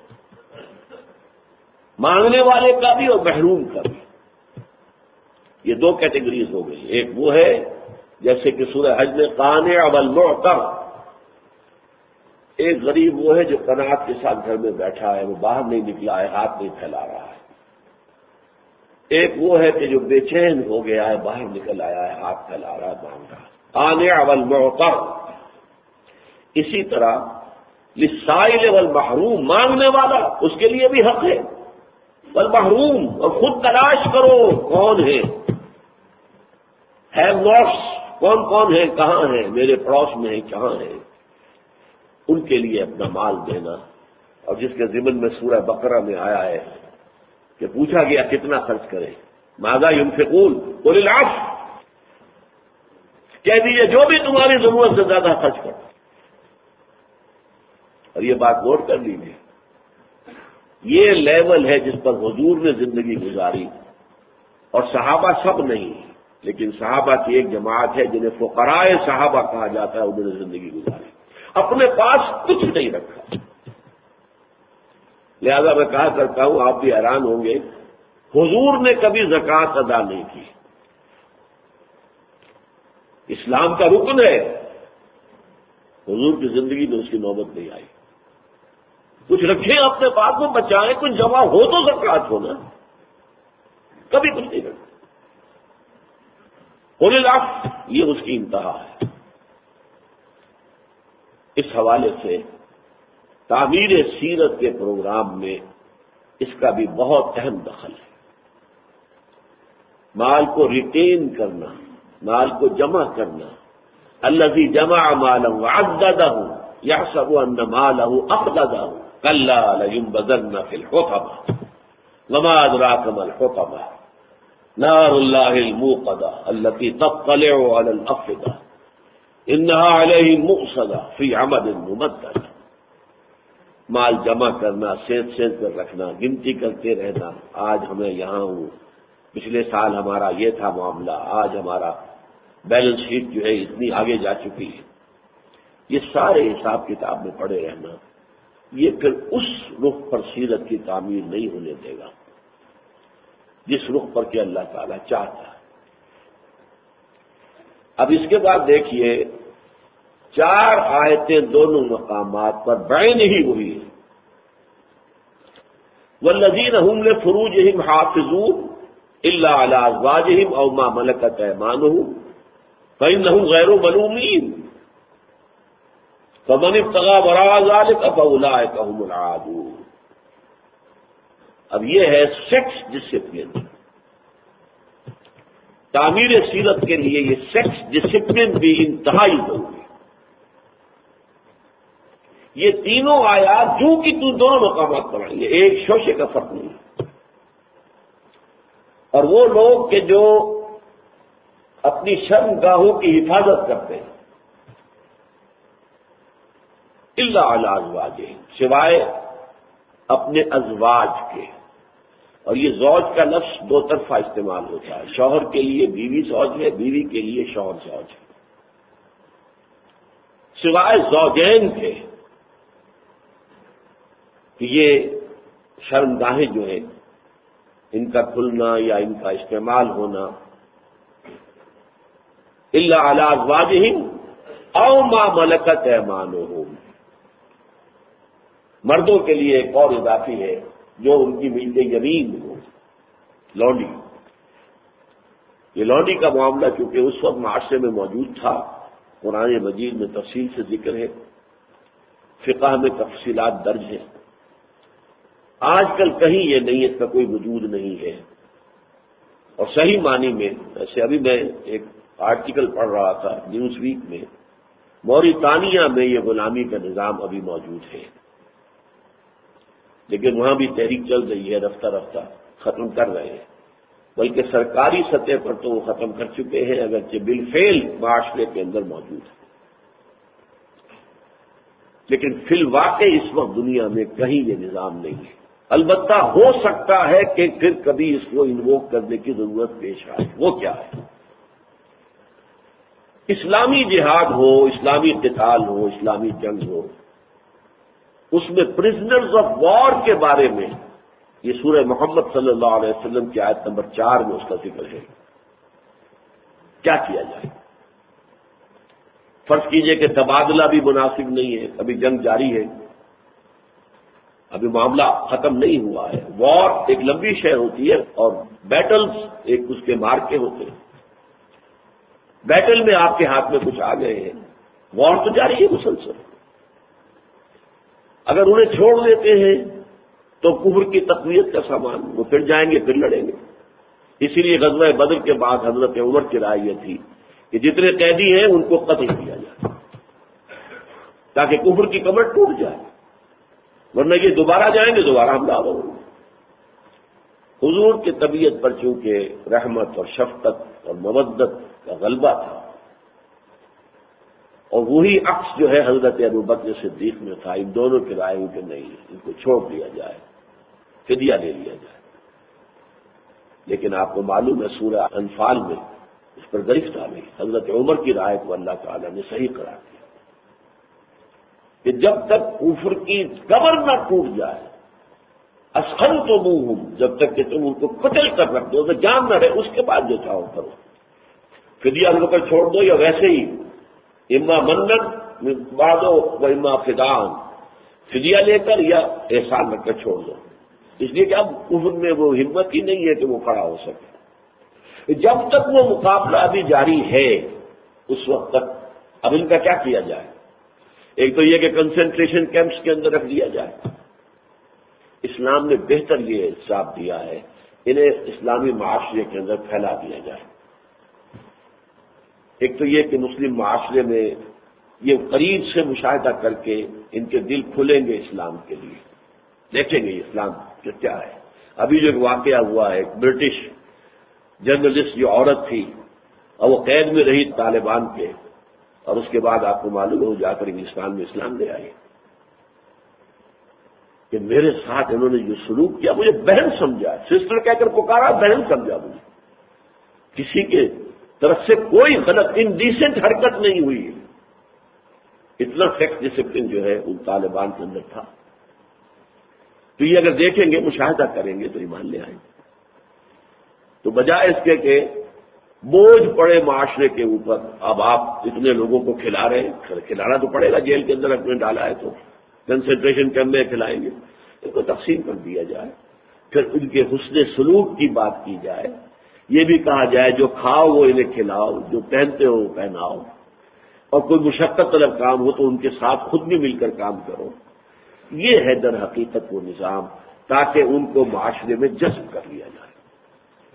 مانگنے والے کا بھی اور محروم کا بھی۔ یہ دو کیٹیگریز ہو گئی، ایک وہ ہے جیسے کہ سورہ حج میں قانع والمعتر، ایک غریب وہ ہے جو قناعت کے ساتھ گھر میں بیٹھا ہے، وہ باہر نہیں نکلا ہے، ہاتھ نہیں پھیلا رہا ہے۔ ایک وہ ہے کہ جو بے چین ہو گیا ہے، باہر نکل آیا ہے، ہاتھ پھیلا رہا ہے، مانگ رہا ہے، قانع والمعتر۔ اسی طرح للسائل والمحروم، مانگنے والا اس کے لیے بھی حق ہے، والمحروم، اور خود تلاش کرو کون ہے، ہیو ناٹس کون کون ہے، کہاں ہے، میرے پڑوس میں ہے، کہاں ہے، ان کے لیے اپنا مال دینا۔ اور جس کے ضمن میں سورہ بقرہ میں آیا ہے کہ پوچھا گیا کتنا خرچ کریں، ماذا ينفقون قل العفو، کہہ دیجیے جو بھی تمہاری ضرورت سے زیادہ خرچ کرو۔ اور یہ بات نوٹ کر لیجیے، یہ لیول ہے جس پر حضور نے زندگی گزاری، اور صحابہ سب نہیں، لیکن صحابہ کی ایک جماعت ہے جنہیں فقراء صحابہ کہا جاتا ہے، انہوں نے زندگی گزاری، اپنے پاس کچھ نہیں رکھا۔ لہذا میں کہا کرتا ہوں، آپ بھی حیران ہوں گے، حضور نے کبھی زکوٰۃ ادا نہیں کی، اسلام کا رکن ہے، حضور کی زندگی میں اس کی نوبت نہیں آئی۔ کچھ رکھیں اپنے پاس کو بچائیں، کچھ جمع ہو تو زکوٰۃ ہونا، کبھی کچھ نہیں رکھتے۔ قل العفو، یہ اس کی انتہا ہے۔ اس حوالے سے تعمیر سیرت کے پروگرام میں اس کا بھی بہت اہم دخل ہے۔ مال کو ریٹین کرنا، مال کو جمع کرنا، الذی جمع مالا وعددہ یحسب ان مالہ اخلدہ کلا لینبذن فی الحطمہ وما ادراک ما الحطمہ نار اللہ الموقدہ التی تطلع علی الافئدہ انہا علیہم مؤصدہ فی عمد ممددہ۔ مال جمع کرنا، سینت سینت کر رکھنا، گنتی کرتے رہنا، آج ہمیں یہاں ہوں، پچھلے سال ہمارا یہ تھا معاملہ، آج ہمارا بیلنس شیٹ جو ہے اتنی آگے جا چکی ہے، یہ سارے حساب کتاب میں پڑے رہنا، یہ پھر اس رخ پر سیرت کی تعمیر نہیں ہونے دے گا جس رخ پر کہ اللہ تعالیٰ چاہتا ہے۔ اب اس کے بعد دیکھیے، چار آیتیں دونوں مقامات پر بعین ہی ہوئی ہیں۔ والذین هم لفروجہم حافظون الا علی ازواجہم او ما ملکت ایمانہم فانہم غیر ملومین فمن ابتغى وراء ذلك فاولئک هم العادون۔ اب یہ ہے سیکس ڈسپلن، تعمیر سیرت کے لیے یہ سیکس ڈسپلن بھی انتہائی ضروری ہے۔ یہ تینوں آیات جو کہ تو دونوں مقامات پر آئیں گے، ایک شوشے کا فرق نہیں ہے۔ اور وہ لوگ کہ جو اپنی شرم گاہوں کی حفاظت کرتے ہیں، الا علی ازواجہم، سوائے اپنے ازواج کے، اور یہ زوج کا لفظ دو طرفہ استعمال ہوتا ہے، شوہر کے لیے بیوی زوج ہے، بیوی کے لیے شوہر زوج ہے، سوائے زوجین کے، کہ یہ شرمگاہیں جو ہیں ان کا کھلنا یا ان کا استعمال ہونا، الا علی ازواجہم او ما ملکت ایمانہم، مردوں کے لیے ایک اور اضافی ہے جو ان کی ملک یمین ہو، لونڈی۔ یہ لونڈی کا معاملہ چونکہ اس وقت معاشرے میں موجود تھا، قرآن مجید میں تفصیل سے ذکر ہے، فقہ میں تفصیلات درج ہیں۔ آج کل کہیں یہ نہیں، اس کا کوئی وجود نہیں ہے، اور صحیح معنی میں ایسے ابھی میں ایک آرٹیکل پڑھ رہا تھا نیوز ویک میں، موریتانیہ میں یہ غلامی کا نظام ابھی موجود ہے، لیکن وہاں بھی تحریک چل رہی ہے، رفتہ رفتہ ختم کر رہے ہیں، بلکہ سرکاری سطح پر تو وہ ختم کر چکے ہیں، اگرچہ بالفعل معاشرے کے اندر موجود ہے، لیکن فی الواقع اس وقت دنیا میں کہیں یہ نظام نہیں ہے۔ البتہ ہو سکتا ہے کہ پھر کبھی اس کو انووک کرنے کی ضرورت پیش آئے۔ وہ کیا ہے؟ اسلامی جہاد ہو، اسلامی قتال ہو، اسلامی جنگ ہو، اس میں پرزنرز آف وار کے بارے میں یہ سورہ محمد صلی اللہ علیہ وسلم کی آیت نمبر چار میں اس کا ذکر ہے۔ کیا کیا جائے؟ فرض کیجئے کہ تبادلہ بھی مناسب نہیں ہے، ابھی جنگ جاری ہے، ابھی معاملہ ختم نہیں ہوا ہے، وار ایک لمبی شے ہوتی ہے اور بیٹلز ایک اس کے مارکے ہوتے ہیں، بیٹل میں آپ کے ہاتھ میں کچھ آ گئے ہیں، وار تو جاری ہے مسلسل، اگر انہیں چھوڑ دیتے ہیں تو کفر کی تقویت کا سامان، وہ پھر جائیں گے، پھر لڑیں گے۔ اسی لیے غزوہ بدر کے بعد حضرت عمر کی رائے یہ تھی کہ جتنے قیدی ہیں ان کو قتل کیا جائے تاکہ کفر کی کمر ٹوٹ جائے، ورنہ یہ دوبارہ جائیں گے، دوبارہ ہم دعویٰ ہوں گے۔ حضور کی طبیعت پر چونکہ رحمت اور شفقت اور مودت کا غلبہ تھا، اور وہی عکس جو ہے حضرت ابوبکر صدیق میں تھا، ان دونوں کی رائے ہوئی کہ نہیں، ان کو چھوڑ دیا جائے، فدیہ لے لیا جائے۔ لیکن آپ کو معلوم ہے سورہ انفال میں اس پر گرفت آ گئی، حضرت عمر کی رائے کو اللہ تعالیٰ نے صحیح قرار دیا کہ جب تک کفر کی کمر نہ ٹوٹ جائے، اسخن تو منہ، جب تک کہ تم ان کو قتل کر رکھ دو تو جان نہ رہے، اس کے بعد جو چاہو کرو، فدیہ لے کر چھوڑ دو، یا ویسے ہی اما منن بعدو و اما فدان، فدیہ لے کر یا احسان رکھ کر چھوڑ دو، اس لیے کہ اب کفر میں وہ ہمت ہی نہیں ہے کہ وہ کھڑا ہو سکے۔ جب تک وہ مقابلہ ابھی جاری ہے اس وقت تک اب ان کا کیا کیا جائے؟ ایک تو یہ کہ کنسنٹریشن کیمپس کے اندر رکھ دیا جائے، اسلام نے بہتر یہ حساب دیا ہے، انہیں اسلامی معاشرے کے اندر پھیلا دیا جائے۔ ایک تو یہ کہ مسلم معاشرے میں یہ قریب سے مشاہدہ کر کے ان کے دل کھلیں گے اسلام کے لیے، دیکھیں گے اسلام کیا ہے۔ ابھی جو ایک واقعہ ہوا ہے، ایک برٹش جرنلسٹ جو عورت تھی اور وہ قید میں رہی طالبان کے، اور اس کے بعد آپ کو معلوم ہے وہ جا کر انگلستان میں اسلام لے آئی، کہ میرے ساتھ انہوں نے جو سلوک کیا، مجھے بہن سمجھا، سسٹر کہہ کر پکارا، بہن سمجھا، مجھے کسی کے طرف سے کوئی غلط انڈیسنٹ حرکت نہیں ہوئی، اتنا سیکس ڈسپلن جو ہے ان طالبان کے اندر تھا۔ تو یہ اگر دیکھیں گے، مشاہدہ کریں گے تو ایمان لے آئیں گے۔ تو بجائے اس کے کہ بوجھ پڑے معاشرے کے اوپر، اب آپ اتنے لوگوں کو کھلا رہے ہیں، کھلانا تو پڑے گا، جیل کے اندر رکھنے ڈالا ہے تو کنسنٹریشن کیمپ میں کھلائیں گے، ان کو تقسیم کر دیا جائے، پھر ان کے حسن سلوک کی بات کی جائے، یہ بھی کہا جائے جو کھاؤ وہ انہیں کھلاؤ، جو پہنتے ہو وہ پہناؤ، اور کوئی مشقت طلب کام ہو تو ان کے ساتھ خود بھی مل کر کام کرو۔ یہ ہے در حقیقت وہ نظام، تاکہ ان کو معاشرے میں جذب کر لیا جائے۔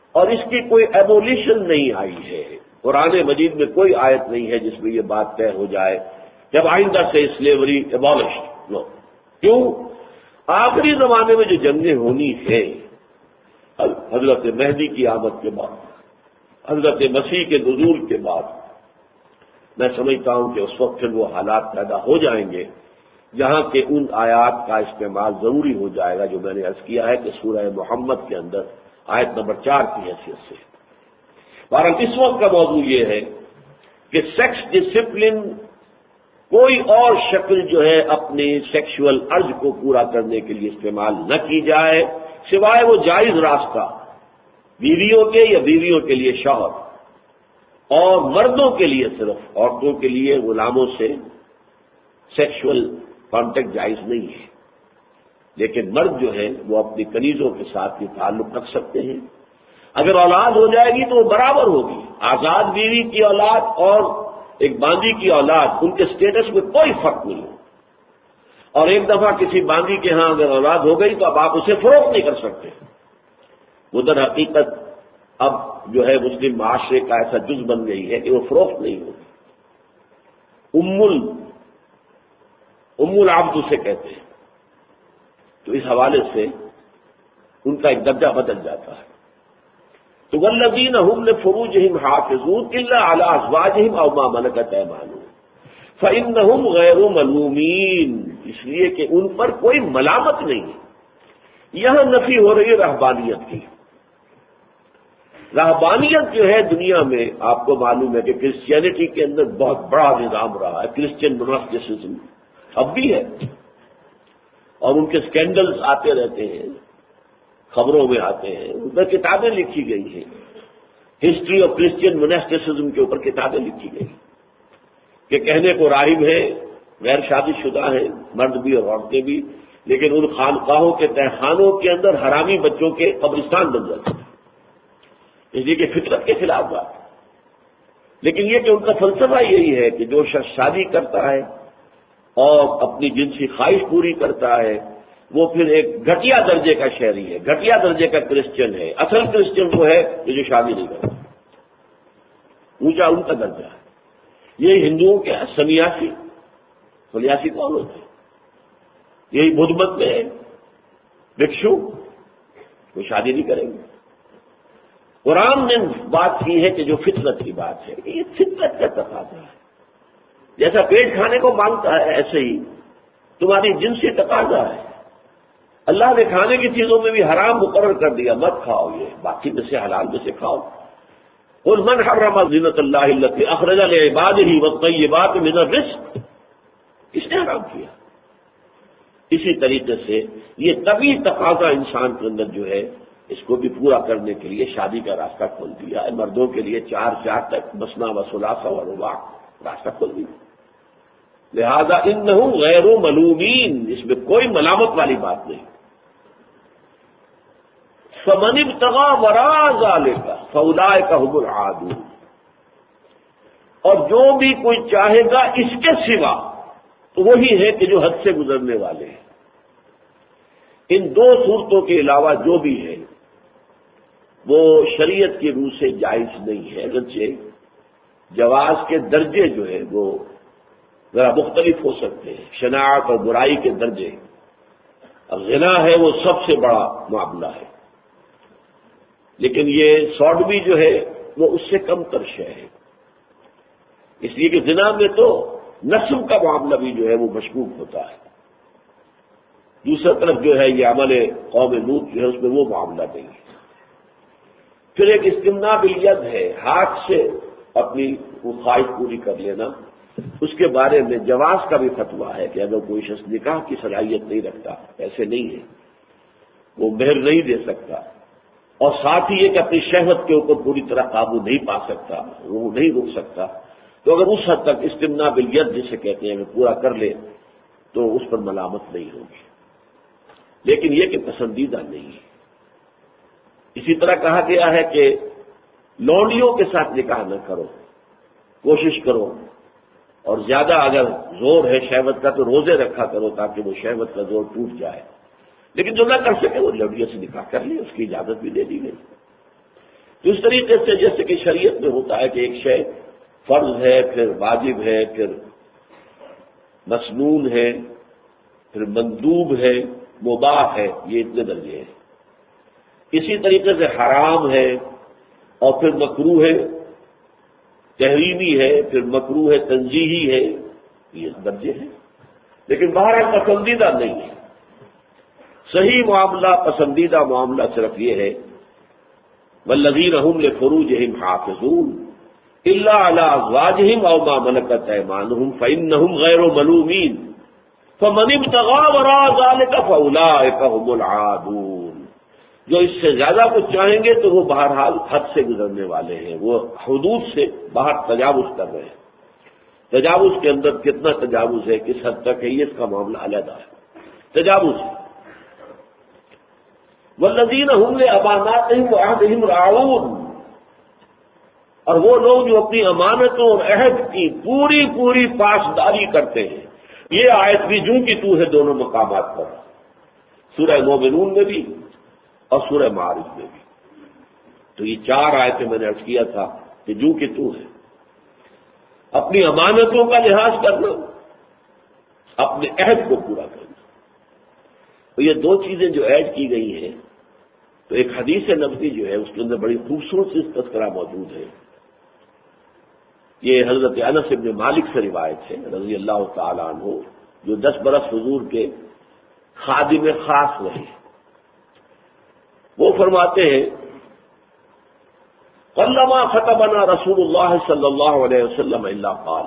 اور اس کی کوئی ایبولیشن نہیں آئی ہے. قرآن مجید میں کوئی آیت نہیں ہے جس میں یہ بات طے ہو جائے جب آئندہ سے سلیوری ایبولشڈ. نو. کیوں؟ آخری زمانے میں جو جنگیں ہونی ہیں حضرت مہدی کی آمد کے بعد، حضرت مسیح کے نزول کے بعد، میں سمجھتا ہوں کہ اس وقت پھر وہ حالات پیدا ہو جائیں گے جہاں کہ ان آیات کا استعمال ضروری ہو جائے گا جو میں نے عرض کیا ہے کہ سورہ محمد کے اندر آیت نمبر چار کی حیثیت سے. بہرحال اس وقت کا موضوع یہ ہے کہ سیکس ڈسپلن کوئی اور شکل جو ہے اپنی سیکشول ارج کو پورا کرنے کے لیے استعمال نہ کی جائے سوائے وہ جائز راستہ بیویوں کے یا بیویوں کے لیے شوہر، اور مردوں کے لیے صرف عورتوں کے لیے غلاموں سے سیکشول کانٹیکٹ جائز نہیں ہے. لیکن مرد جو ہے وہ اپنی کنیزوں کے ساتھ یہ تعلق رکھ سکتے ہیں. اگر اولاد ہو جائے گی تو وہ برابر ہوگی. آزاد بیوی کی اولاد اور ایک باندی کی اولاد ان کے سٹیٹس میں کوئی فرق نہیں ہو. اور ایک دفعہ کسی باندی کے ہاں اگر اولاد ہو گئی تو اب آپ اسے فروخت نہیں کر سکتے. وہ در حقیقت اب جو ہے مسلم معاشرے کا ایسا جز بن گئی ہے کہ وہ فروخت نہیں ہوگی. ام ال ام العبد اسے کہتے ہیں. تو اس حوالے سے ان کا ایک درجہ بدل جاتا ہے. تو والذین هم لفروجهم حافظون الا علی ازواجهم او ما ملکت ایمانهم فانهم غیر ملومین، اس لیے کہ ان پر کوئی ملامت نہیں ہے. یہاں نفی ہو رہی ہے رہبانیت کی. رہبانیت جو ہے دنیا میں آپ کو معلوم ہے کہ کرسچینٹی کے اندر بہت بڑا نظام رہا ہے. کرسچین موناسٹیسزم اب بھی ہے اور ان کے سکینڈلز آتے رہتے ہیں، خبروں میں آتے ہیں. ان پر کتابیں لکھی گئی ہیں. ہسٹری آف کرسچین موناسٹیسزم کے اوپر کتابیں لکھی گئی کہ کہنے کو راہب ہیں، غیر شادی شدہ ہیں، مرد بھی اور عورتیں بھی، لیکن ان خانقاہوں کے تہخانوں کے اندر حرامی بچوں کے قبرستان بن جاتے ہیں. اس لیے کہ فطرت کے خلاف بات. لیکن یہ کہ ان کا فلسفہ یہی ہے کہ جو شخص شادی کرتا ہے اور اپنی جنسی خواہش پوری کرتا ہے وہ پھر ایک گھٹیا درجے کا شہری ہے، گھٹیا درجے کا کرسچن ہے. اصل کرسچن وہ ہے کہ جو شادی نہیں کرتا. اونچا ان کا درجہ ہے. یہ ہندوؤں کے سنیاسی سنیاسی کون ہوتے ہیں؟ یہی بدھ مت میں ہے بھکشو، وہ شادی نہیں کریں گے. قرآن نے بات کی ہے کہ جو فطرت کی بات ہے یہ فطرت کا تقاضا ہے. جیسا پیٹ کھانے کو مانگتا ہے ایسے ہی تمہاری جنسی تقاضا ہے. اللہ نے کھانے کی چیزوں میں بھی حرام مقرر کر دیا، مت کھاؤ یہ، باقی میں سے حلال میں سے کھاؤ. قل من حرم زینت اللہ التی اخرج لعبادہ والطیبات من الرزق، کس نے حرام کیا؟ اسی طریقے سے یہ طبیعی تقاضا انسان کے اندر جو ہے اس کو بھی پورا کرنے کے لیے شادی کا راستہ کھول دیا ہے. مردوں کے لیے چار چار تک مثنا و ثلاثہ و رباع راستہ کھول دیا. لہذا انہم غیر ملومین، اس میں کوئی ملامت والی بات نہیں. فمن ابتغى وراء ذلك فاولئک هم العادون، اور جو بھی کوئی چاہے گا اس کے سوا تو وہی ہے کہ جو حد سے گزرنے والے ہیں. ان دو صورتوں کے علاوہ جو بھی ہے وہ شریعت کی روح سے جائز نہیں ہے. اگرچہ جواز کے درجے جو ہے وہ ذرا مختلف ہو سکتے ہیں، شناعت اور برائی کے درجے. اب زنا ہے وہ سب سے بڑا معاملہ ہے، لیکن یہ سوڈمی جو ہے وہ اس سے کم تر شے ہے. اس لیے کہ زنا میں تو نسب کا معاملہ بھی جو ہے وہ مشکوک ہوتا ہے. دوسری طرف جو ہے یہ عمل قوم لوط جو ہے اس میں وہ معاملہ نہیں ہے. پھر ایک استمناء بالید ہے، ہاتھ سے اپنی وہ خواہش پوری کر لینا. اس کے بارے میں جواز کا بھی فتویٰ ہے کہ اگر کوئی شخص نکاح کی صلاحیت نہیں رکھتا، ایسے نہیں ہے، وہ مہر نہیں دے سکتا اور ساتھ ہی یہ کہ اپنی شہوت کے اوپر پوری طرح قابو نہیں پا سکتا، وہ نہیں رک سکتا، تو اگر اس حد تک استمناء بالید جسے کہتے ہیں اگر پورا کر لے تو اس پر ملامت نہیں ہوگی. لیکن یہ کہ پسندیدہ نہیں ہے. اسی طرح کہا گیا ہے کہ لونڈیوں کے ساتھ نکاح نہ کرو، کوشش کرو، اور زیادہ اگر زور ہے شہوت کا تو روزے رکھا کرو تاکہ وہ شہوت کا زور ٹوٹ جائے. لیکن جو نہ کر سکے وہ لونڈیوں سے نکاح کر لے، اس کی اجازت بھی دے دی گئی. اس طریقے سے جیسے کہ شریعت میں ہوتا ہے کہ ایک شے فرض ہے، پھر واجب ہے، پھر مسنون ہے، پھر مندوب ہے، مباح ہے، یہ اتنے درجے ہیں. اسی طریقے سے حرام ہے اور پھر مکروہ ہے، تحریمی ہے، پھر مکروہ ہے، تنزیہی ہے، یہ درجے ہیں. لیکن بہرحال پسندیدہ نہیں ہے. صحیح معاملہ، پسندیدہ معاملہ صرف یہ ہے والذین هم لفروجهم حافظون الا علی ازواجهم او ما ملکت ایمانهم فانهم غیر ملومین فمن ابتغى وراء ذلك فاولئک هم العادون. جو اس سے زیادہ کچھ چاہیں گے تو وہ بہرحال حد سے گزرنے والے ہیں، وہ حدود سے باہر تجاوز کر رہے ہیں. تجاوز کے اندر کتنا تجاوز ہے، کس حد تک ہے، یہ اس کا معاملہ علیحدہ ہے. تجاوز ہے. والذین هم لاماناتهم وعهدهم راعون، اور وہ لوگ جو اپنی امانتوں اور عہد کی پوری پوری پاسداری کرتے ہیں. یہ آیت بھی جوں کی تو ہے دونوں مقامات پر، سورہ مومنون میں بھی اور سورہ معارج میں بھی. تو یہ چار آیتیں میں نے عرض کیا تھا کہ جوں کی تو ہے. اپنی امانتوں کا لحاظ کرنا، اپنے عہد کو پورا کرنا. تو یہ دو چیزیں جو ایڈ کی گئی ہیں، تو ایک حدیث نبوی جو ہے اس کے اندر بڑی خوبصورت سی تذکرہ موجود ہے. یہ حضرت انس بن مالک سے روایت ہے رضی اللہ تعالیٰ عنہ، جو دس برس حضور کے خادم خاص رہے. وہ فرماتے ہیں قلما خطبنا رسول اللہ صلی اللہ علیہ وسلم الا قال،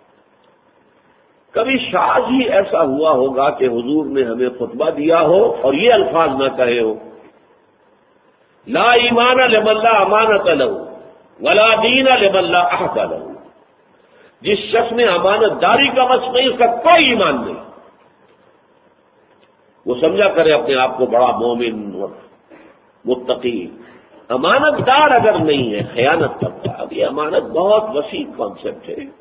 کبھی شاذ ہی ایسا ہوا ہوگا کہ حضور نے ہمیں خطبہ دیا ہو اور یہ الفاظ نہ کہے ہو لا ایمان لمن لا امانت له ولا دین لمن لا عہد له. جس شخص میں امانت داری کا وصف نہیں، اس کا کوئی ایمان نہیں. وہ سمجھا کرے اپنے آپ کو بڑا مومن اور متقی. امانت دار اگر نہیں ہے، خیانت کرتا ہے. اب یہ امانت بہت وسیع کانسیپٹ ہے.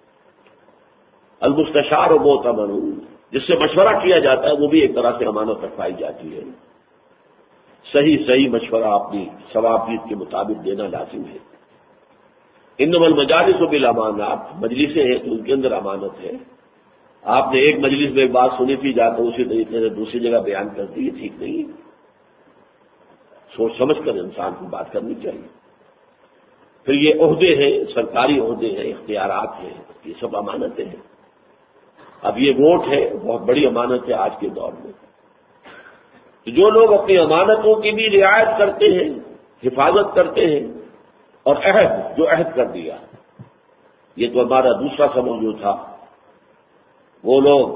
المستشار و معتمن، جس سے مشورہ کیا جاتا ہے وہ بھی ایک طرح سے امانت رکھوائی جاتی ہے. صحیح صحیح مشورہ اپنی ثوابیت کے مطابق دینا لازم ہے. انما المجالس بالامانات، مجلسیں ہیں تو ان کے اندر امانت ہے. آپ نے ایک مجلس میں ایک بات سنی تھی، جا کر اسی طریقے سے دوسری جگہ بیان کر دی، ٹھیک نہیں. سوچ سمجھ کر انسان کو بات کرنی چاہیے. پھر یہ عہدے ہیں، سرکاری عہدے ہیں، اختیارات ہیں، یہ سب امانتیں ہیں. اب یہ ووٹ ہے، بہت بڑی امانت ہے آج کے دور میں. جو لوگ اپنی امانتوں کی بھی رعایت کرتے ہیں، حفاظت کرتے ہیں، اور عہد جو عہد کر دیا، یہ تو ہمارا دوسرا سا موضوع تھا. وہ لوگ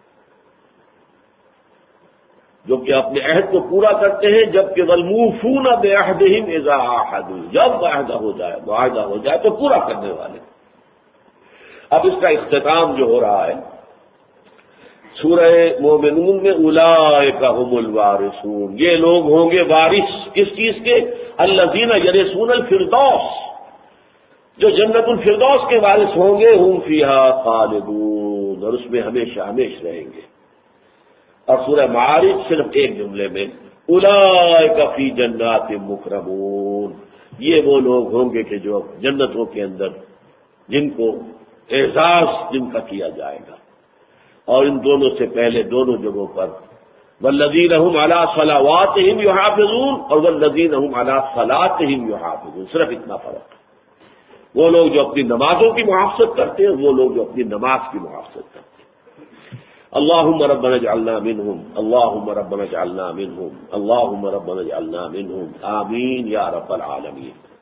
جو کہ اپنے عہد کو پورا کرتے ہیں، جبکہ والموفون بعہدہم اذا عاہدوا، جب عہد ہو جائے، معاہدہ ہو جائے تو پورا کرنے والے. اب اس کا اختتام جو ہو رہا ہے سورہ مومنون میں اولئک هم الوارثون، یہ لوگ ہوں گے وارث کس چیز کے؟ الذین یرثون الفردوس، جو جنت الفردوس کے وارث ہوں گے. هم فیہا خالدون، اور اس میں ہمیشہ ہمیش رہیں گے. اور سورہ معارج صرف ایک جملے میں اولئک فی جنات مکرمون، یہ وہ لوگ ہوں گے کہ جو جنتوں کے اندر جن کو اعزاز جن کا کیا جائے گا. اور ان دونوں سے پہلے دونوں جگہوں پر والذین هم علی صلواتہم یحافظون اور والذین هم علی صلاتہم یحافظون، صرف اتنا فرق ہے. وہ لوگ جو اپنی نمازوں کی محافظت کرتے ہیں، وہ لوگ جو اپنی نماز کی محافظت کرتے ہیں. اللہم ربنا اجعلنا منہم، اللہم ربنا اجعلنا منہم، اللہم ربنا اجعلنا منہم، آمین یا رب العالمین.